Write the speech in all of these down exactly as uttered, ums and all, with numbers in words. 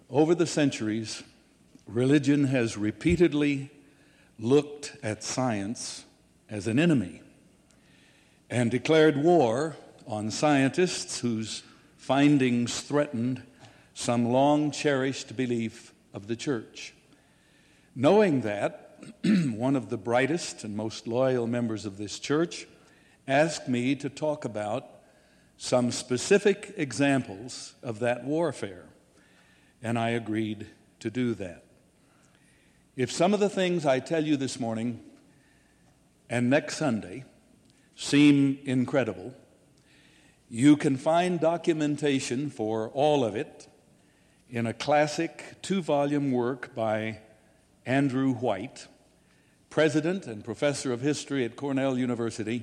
Over the centuries, religion has repeatedly looked at science as an enemy and declared war on scientists whose findings threatened some long-cherished belief of the church. Knowing that, one of the brightest and most loyal members of this church asked me to talk about some specific examples of that warfare, and I agreed to do that. If some of the things I tell you this morning and next Sunday seem incredible, you can find documentation for all of it in a classic two-volume work by Andrew White, president and professor of history at Cornell University,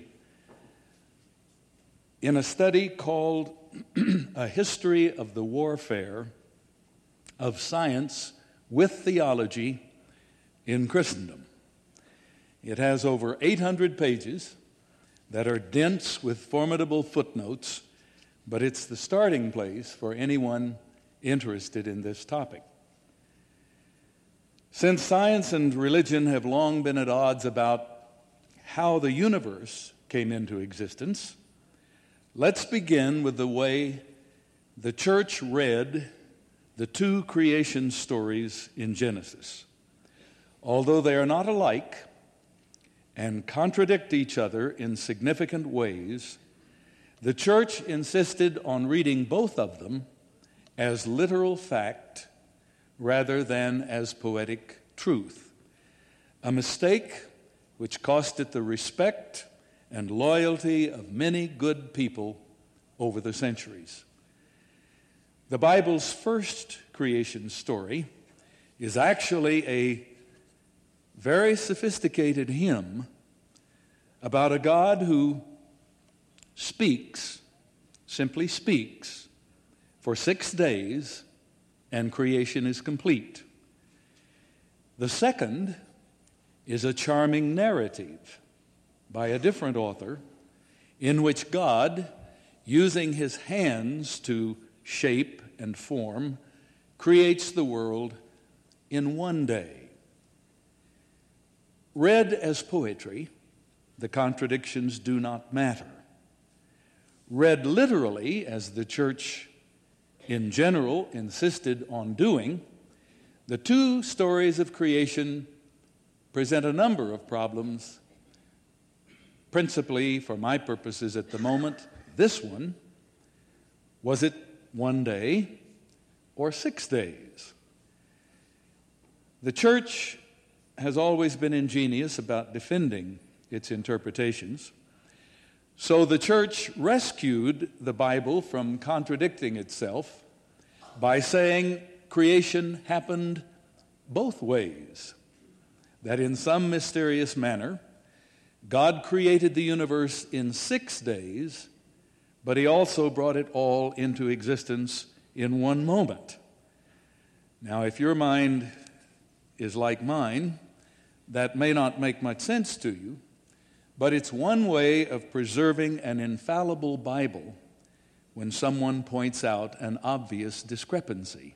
in a study called A History of the Warfare of Science with Theology in Christendom. It has over eight hundred pages that are dense with formidable footnotes, but it's the starting place for anyone interested in this topic. Since science and religion have long been at odds about how the universe came into existence, let's begin with the way the church read the two creation stories in Genesis. Although they are not alike and contradict each other in significant ways, the church insisted on reading both of them as literal fact rather than as poetic truth, a mistake which cost it the respect and loyalty of many good people over the centuries. The Bible's first creation story is actually a very sophisticated hymn about a God who speaks, simply speaks, for six days, and creation is complete. The second is a charming narrative by a different author in which God, using his hands to shape and form, creates the world in one day. Read as poetry, the contradictions do not matter. Read literally, as the church in general insisted on doing, the two stories of creation present a number of problems. Principally, for my purposes at the moment, this one: was it one day or six days? The church has always been ingenious about defending its interpretations. So the church rescued the Bible from contradicting itself by saying creation happened both ways, that in some mysterious manner, God created the universe in six days, but he also brought it all into existence in one moment. Now, if your mind is like mine, that may not make much sense to you, but it's one way of preserving an infallible Bible when someone points out an obvious discrepancy.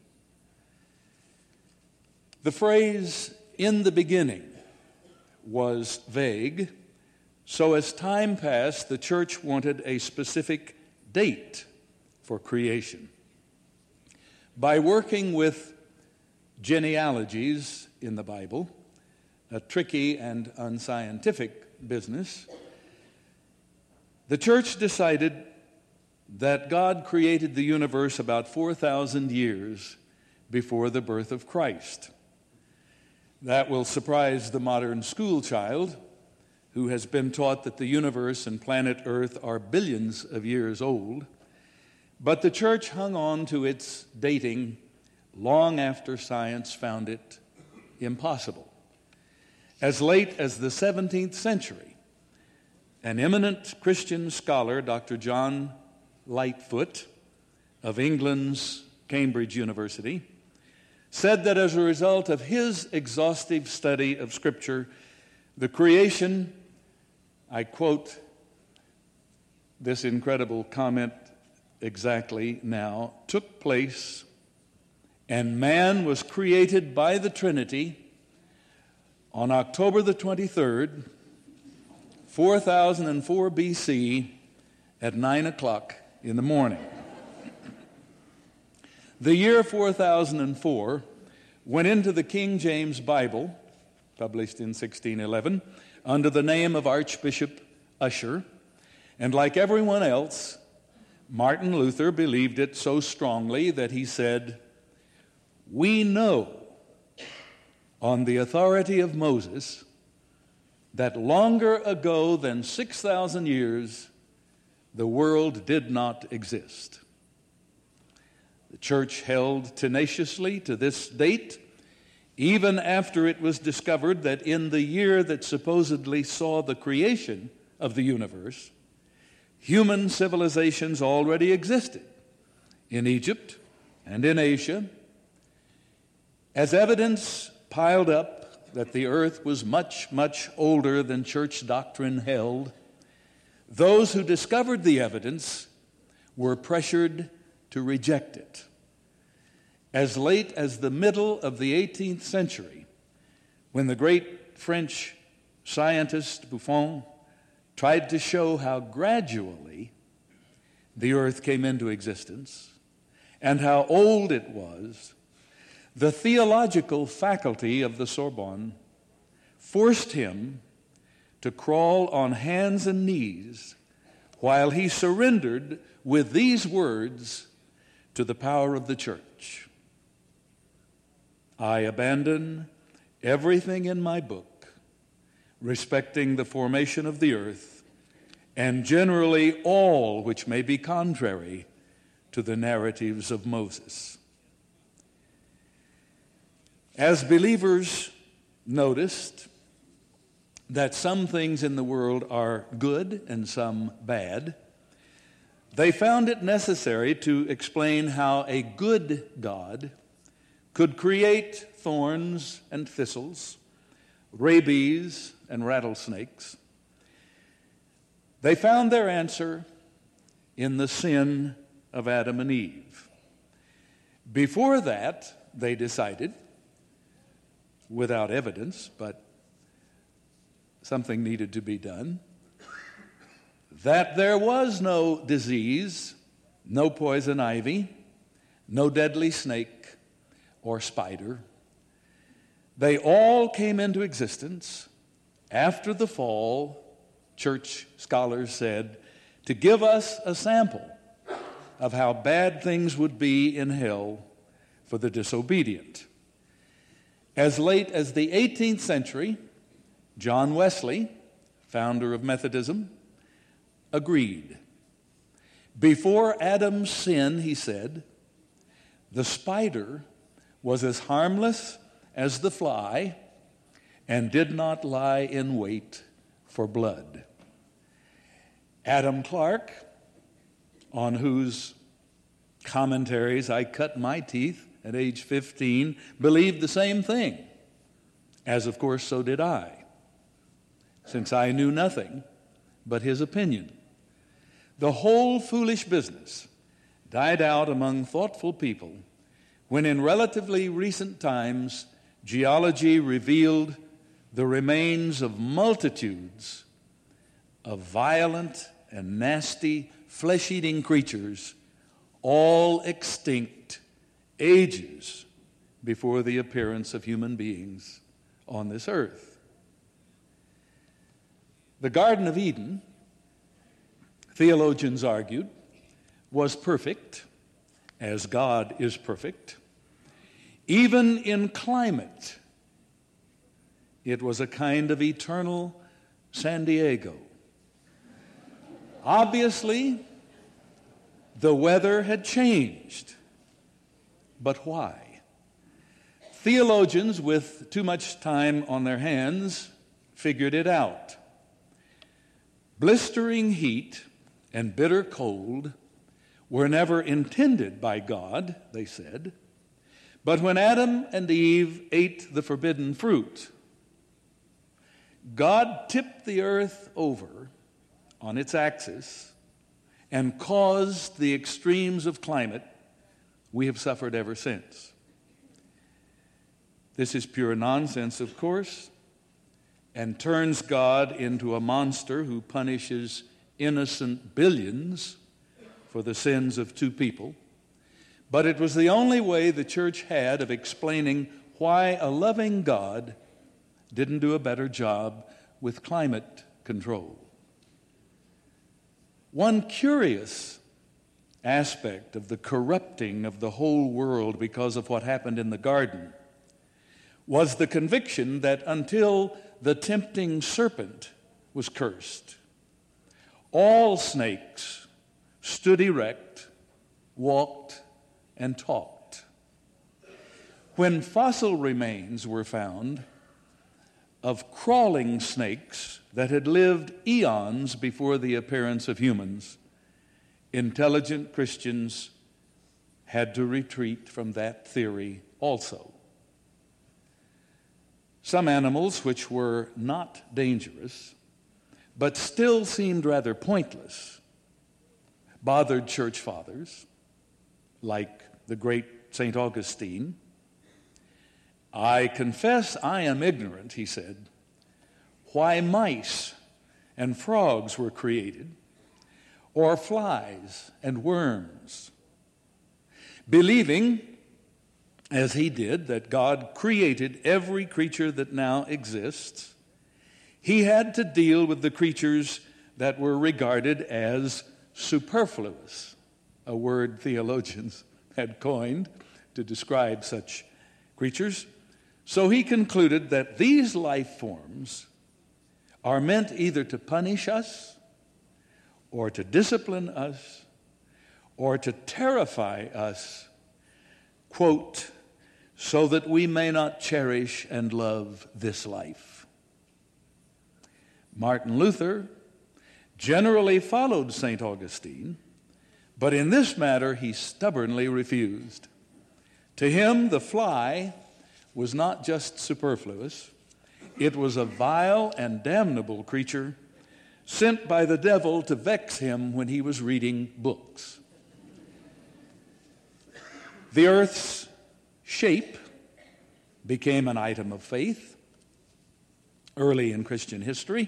The phrase, "in the beginning," was vague, so as time passed, the church wanted a specific date for creation. By working with genealogies in the Bible, a tricky and unscientific business, the church decided that God created the universe about four thousand years before the birth of Christ. That will surprise the modern school child who has been taught that the universe and planet Earth are billions of years old, but the church hung on to its dating long after science found it impossible. As late as the seventeenth century, an eminent Christian scholar, Doctor John Lightfoot of England's Cambridge University, said that as a result of his exhaustive study of Scripture, the creation, I quote this incredible comment exactly now, took place And man was created by the Trinity on October the twenty-third, four thousand four B C at nine o'clock in the morning. The year four thousand four went into the King James Bible, published in sixteen eleven, under the name of Archbishop Ussher, and like everyone else, Martin Luther believed it so strongly that he said, "We know on the authority of Moses that longer ago than six thousand years, the world did not exist." The church held tenaciously to this date, even after it was discovered that in the year that supposedly saw the creation of the universe, human civilizations already existed in Egypt and in Asia. As evidence piled up that the earth was much, much older than church doctrine held, those who discovered the evidence were pressured to reject it. As late as the middle of the eighteenth century, when the great French scientist Buffon tried to show how gradually the earth came into existence and how old it was, the theological faculty of the Sorbonne forced him to crawl on hands and knees while he surrendered with these words to the power of the church: "I abandon everything in my book respecting the formation of the earth, and generally all which may be contrary to the narratives of Moses." As believers noticed that some things in the world are good and some bad, they found it necessary to explain how a good God could create thorns and thistles, rabies and rattlesnakes. They found their answer in the sin of Adam and Eve. Before that, they decided, without evidence, but something needed to be done, that there was no disease, no poison ivy, no deadly snake or spider. They all came into existence after the fall, church scholars said, to give us a sample of how bad things would be in hell for the disobedient. As late as the eighteenth century, John Wesley, founder of Methodism, agreed. Before Adam's sin, he said, the spider was as harmless as the fly and did not lie in wait for blood. Adam Clarke, on whose commentaries I cut my teeth at age fifteen, believed the same thing, as of course so did I, since I knew nothing but his opinion. The whole foolish business died out among thoughtful people when in relatively recent times geology revealed the remains of multitudes of violent and nasty flesh-eating creatures, all extinct ages before the appearance of human beings on this earth. The Garden of Eden, theologians argued, was perfect, as God is perfect. Even in climate, it was a kind of eternal San Diego. Obviously, the weather had changed. But why? Theologians with too much time on their hands figured it out. Blistering heat and bitter cold were never intended by God, they said. But when Adam and Eve ate the forbidden fruit, God tipped the earth over on its axis and caused the extremes of climate we have suffered ever since. This is pure nonsense, of course, and turns God into a monster who punishes innocent billions for the sins of two people. But it was the only way the church had of explaining why a loving God didn't do a better job with climate control. One curious aspect of the corrupting of the whole world because of what happened in the garden was the conviction that until the tempting serpent was cursed, all snakes stood erect, walked, and talked. When fossil remains were found of crawling snakes that had lived eons before the appearance of humans, intelligent Christians had to retreat from that theory also. Some animals which were not dangerous, but still seemed rather pointless, bothered church fathers, like the great Saint Augustine. "I confess I am ignorant," he said, "why mice and frogs were created, or flies and worms." Believing, as he did, that God created every creature that now exists, he had to deal with the creatures that were regarded as superfluous, a word theologians had coined to describe such creatures. So he concluded that these life forms are meant either to punish us, or to discipline us, or to terrify us, quote, "so that we may not cherish and love this life." Martin Luther generally followed Saint Augustine, but in this matter he stubbornly refused. To him, the fly was not just superfluous, it was a vile and damnable creature sent by the devil to vex him when he was reading books. The earth's shape became an item of faith early in Christian history.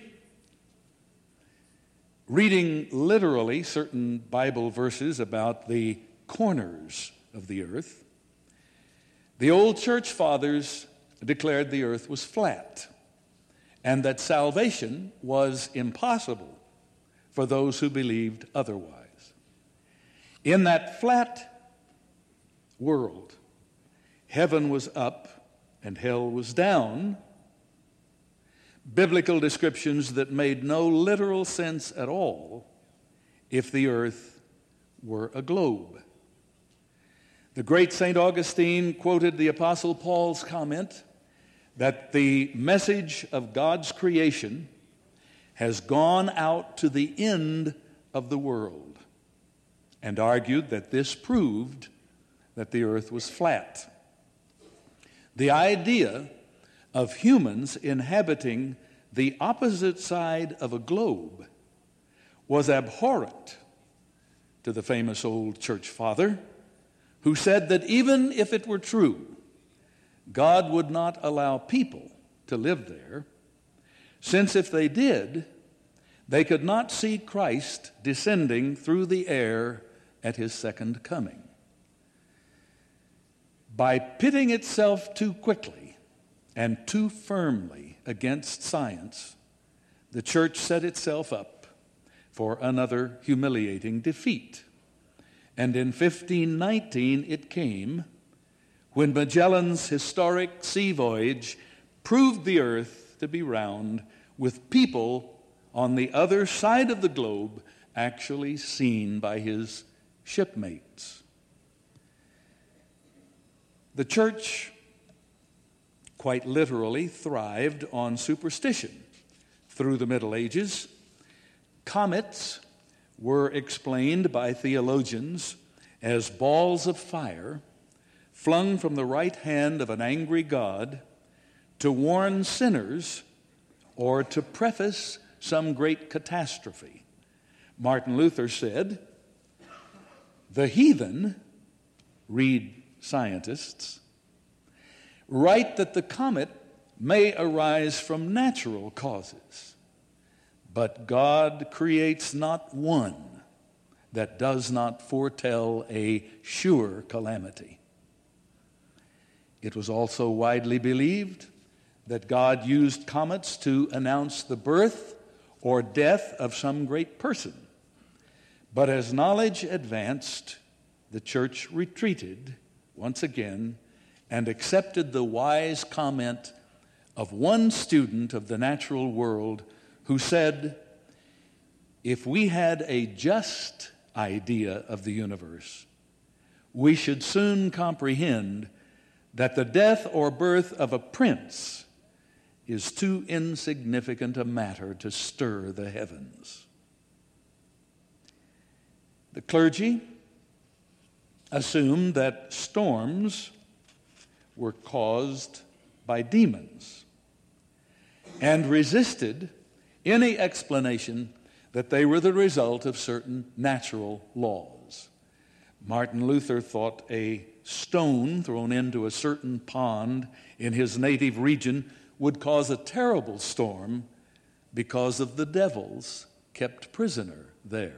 Reading literally certain Bible verses about the corners of the earth, the old church fathers declared the earth was flat and that salvation was impossible for those who believed otherwise. In that flat world, heaven was up and hell was down, biblical descriptions that made no literal sense at all if the earth were a globe. The great Saint Augustine quoted the Apostle Paul's comment that the message of God's creation has gone out to the end of the world, and argued that this proved that the earth was flat. The idea of humans inhabiting the opposite side of a globe was abhorrent to the famous old church father, who said that even if it were true, God would not allow people to live there, since if they did, they could not see Christ descending through the air at his second coming. By pitting itself too quickly and too firmly against science, the church set itself up for another humiliating defeat. And in fifteen nineteen it came, when Magellan's historic sea voyage proved the earth to be round, with people on the other side of the globe actually seen by his shipmates. The church quite literally thrived on superstition through the Middle Ages. Comets were explained by theologians as balls of fire flung from the right hand of an angry God to warn sinners or to preface some great catastrophe. Martin Luther said, "The heathen," read scientists, write that the comet may arise from natural causes, but God creates not one that does not foretell a sure calamity. It was also widely believed that God used comets to announce the birth or death of some great person. But as knowledge advanced, the church retreated once again and accepted the wise comment of one student of the natural world who said, "If we had a just idea of the universe, we should soon comprehend that the death or birth of a prince is too insignificant a matter to stir the heavens." The clergy assumed that storms were caused by demons and resisted any explanation that they were the result of certain natural laws. Martin Luther thought a stone thrown into a certain pond in his native region would cause a terrible storm because of the devils kept prisoner there.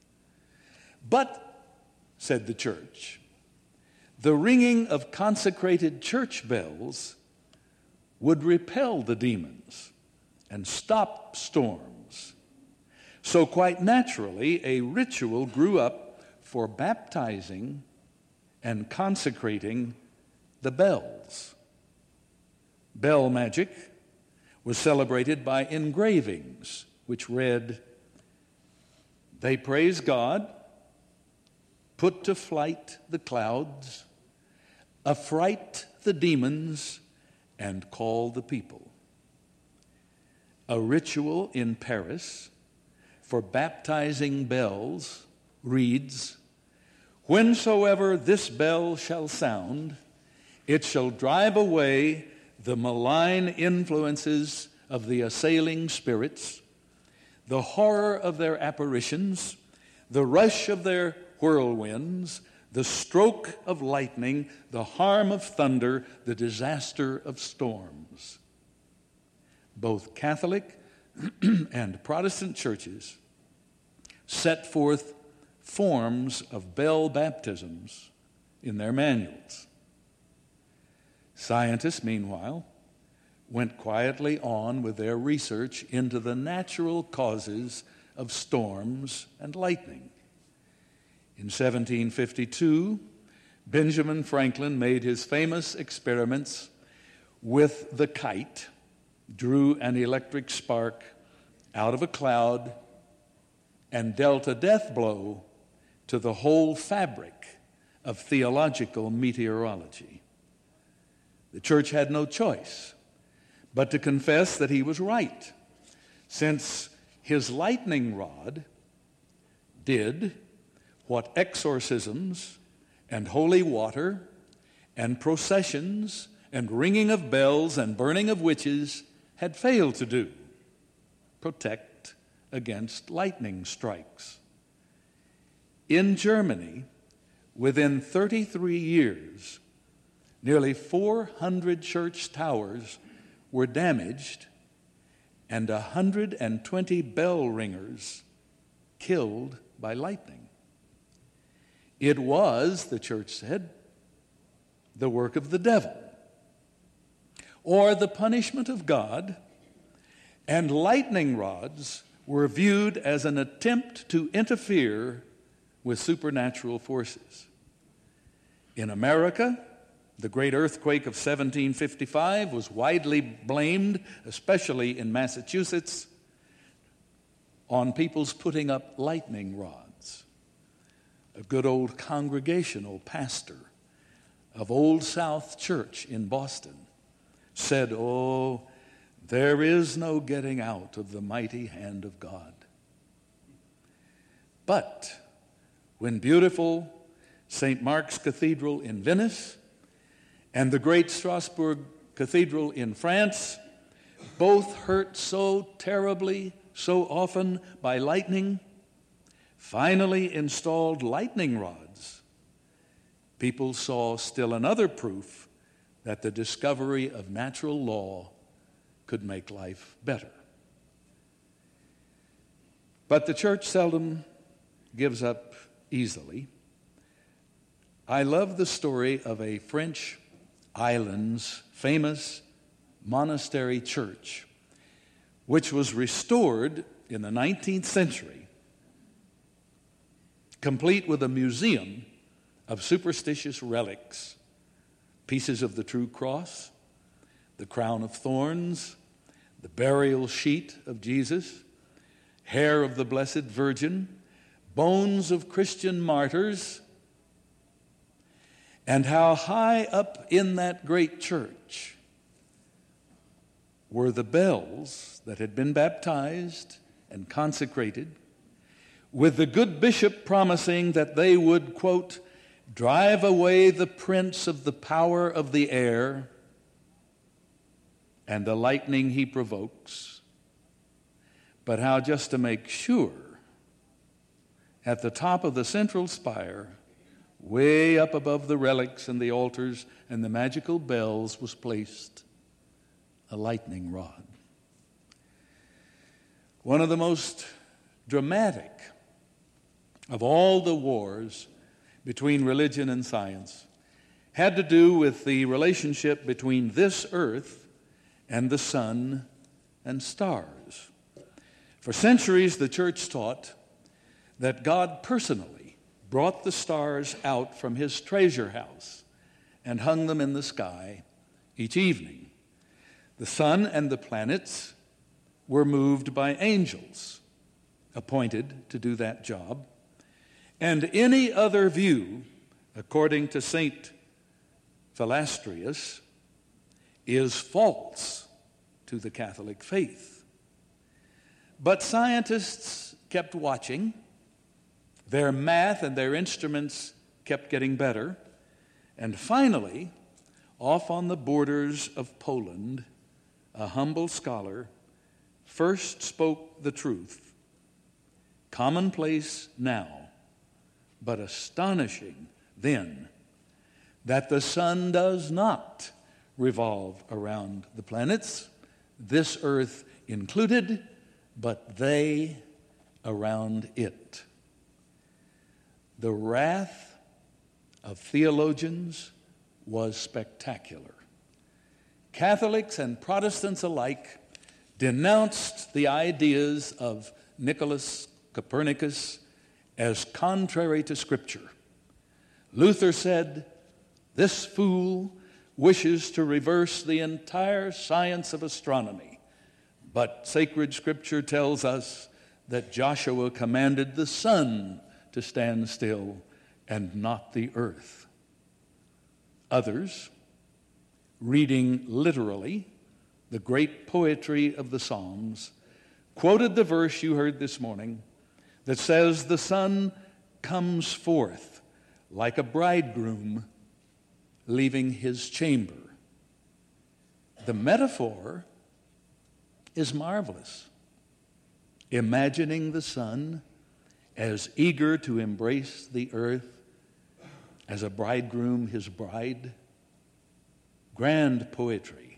But, said the church, the ringing of consecrated church bells would repel the demons and stop storms. So quite naturally, a ritual grew up for baptizing and consecrating the bells. Bell magic was celebrated by engravings which read, "They praise God, put to flight the clouds, affright the demons, and call the people." A ritual in Paris for baptizing bells reads, "Whensoever this bell shall sound, it shall drive away the malign influences of the assailing spirits, the horror of their apparitions, the rush of their whirlwinds, the stroke of lightning, the harm of thunder, the disaster of storms." Both Catholic and Protestant churches set forth forms of bell baptisms in their manuals. Scientists, meanwhile, went quietly on with their research into the natural causes of storms and lightning. In seventeen fifty-two, Benjamin Franklin made his famous experiments with the kite, drew an electric spark out of a cloud, and dealt a death blow to the whole fabric of theological meteorology. The church had no choice but to confess that he was right, since his lightning rod did what exorcisms and holy water and processions and ringing of bells and burning of witches had failed to do: protect against lightning strikes. In Germany, within thirty-three years, nearly four hundred church towers were damaged and one hundred twenty bell ringers killed by lightning. It was, the church said, the work of the devil, or the punishment of God, and lightning rods were viewed as an attempt to interfere with supernatural forces. In America, the great earthquake of seventeen fifty-five was widely blamed, especially in Massachusetts, on people's putting up lightning rods. A good old congregational pastor of Old South Church in Boston said, "Oh, there is no getting out of the mighty hand of God." But when beautiful Saint Mark's Cathedral in Venice and the great Strasbourg Cathedral in France both hurt so terribly, so often by lightning, finally installed lightning rods, people saw still another proof that the discovery of natural law could make life better. But the church seldom gives up easily. I love the story of a French island's famous monastery church, which was restored in the nineteenth century, complete with a museum of superstitious relics, pieces of the true cross, the crown of thorns, the burial sheet of Jesus, hair of the Blessed Virgin, bones of Christian martyrs, and how high up in that great church were the bells that had been baptized and consecrated, with the good bishop promising that they would, quote, drive away the prince of the power of the air and the lightning he provokes. But how, just to make sure, at the top of the central spire, way up above the relics and the altars and the magical bells, was placed a lightning rod. One of the most dramatic of all the wars between religion and science had to do with the relationship between this earth and the sun and stars. For centuries, the church taught that God personally brought the stars out from his treasure house and hung them in the sky each evening. The sun and the planets were moved by angels appointed to do that job. And any other view, according to Saint Philastrius, is false to the Catholic faith. But scientists kept watching. Their math and their instruments kept getting better. And finally, off on the borders of Poland, a humble scholar first spoke the truth, commonplace now, but astonishing then, that the sun does not revolve around the planets, this earth included, but they around it. The wrath of theologians was spectacular. Catholics and Protestants alike denounced the ideas of Nicholas Copernicus as contrary to Scripture. Luther said, "This fool wishes to reverse the entire science of astronomy, but sacred Scripture tells us that Joshua commanded the sun to stand still and not the earth." Others, reading literally the great poetry of the Psalms, quoted the verse you heard this morning that says, "The sun comes forth like a bridegroom leaving his chamber." The metaphor is marvelous. Imagining the sun as eager to embrace the earth as a bridegroom his bride. Grand poetry,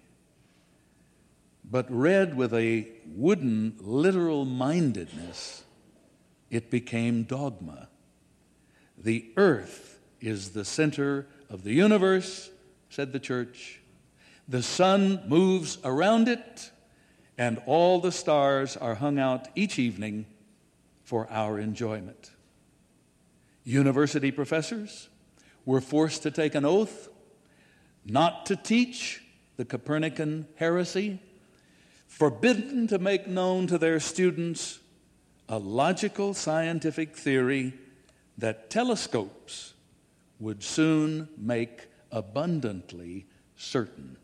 but read with a wooden literal mindedness, it became dogma. The earth is the center of the universe, said the church. The sun moves around it, and all the stars are hung out each evening for our enjoyment. University professors were forced to take an oath not to teach the Copernican heresy, forbidden to make known to their students a logical scientific theory that telescopes would soon make abundantly certain.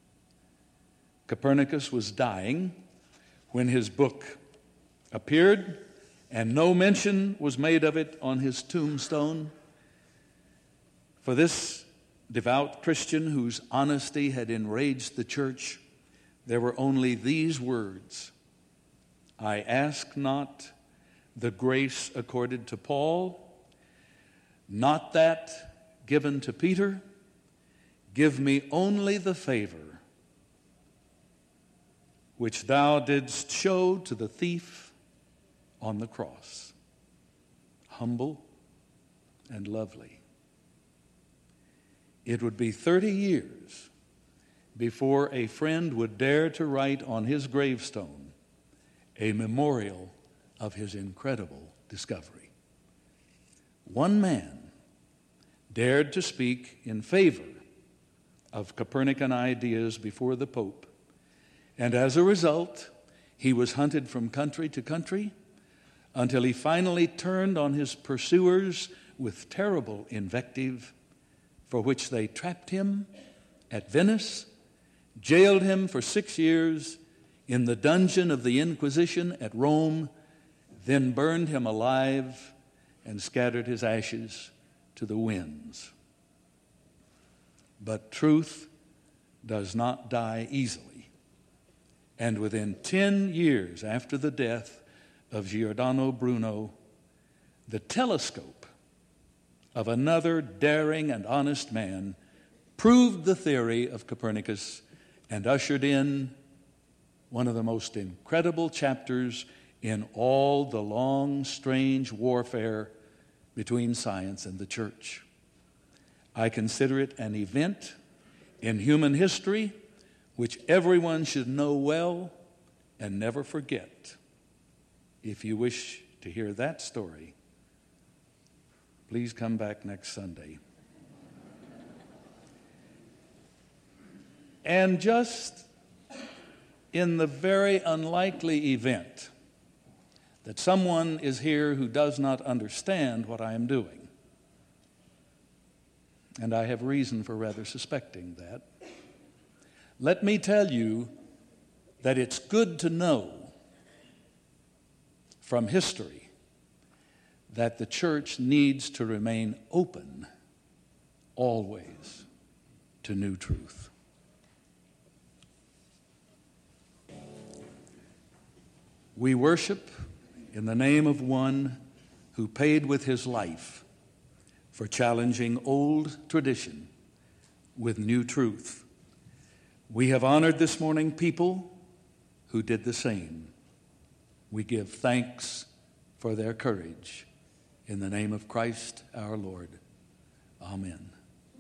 Copernicus was dying when his book appeared, and no mention was made of it on his tombstone. For this devout Christian whose honesty had enraged the church, there were only these words: "I ask not the grace accorded to Paul, not that given to Peter. give me only the favor which thou didst show to the thief on the cross, humble and lovely. It would be thirty years before a friend would dare to write on his gravestone a memorial of his incredible discovery. One man dared to speak in favor of Copernican ideas before the Pope, and as a result, he was hunted from country to country until he finally turned on his pursuers with terrible invective, for which they trapped him at Venice, jailed him for six years in the dungeon of the Inquisition at Rome, then burned him alive and scattered his ashes to the winds. But truth does not die easily. And within ten years after the death of Giordano Bruno, the telescope of another daring and honest man proved the theory of Copernicus and ushered in one of the most incredible chapters in all the long, strange warfare between science and the church. I consider it an event in human history which everyone should know well and never forget. If you wish to hear that story, please come back next Sunday. And just in the very unlikely event that someone is here who does not understand what I am doing, and I have reason for rather suspecting that, let me tell you that it's good to know from history that the church needs to remain open always to new truth. We worship in the name of one who paid with his life for challenging old tradition with new truth. We have honored this morning people who did the same. We give thanks for their courage. In the name of Christ our Lord. Amen.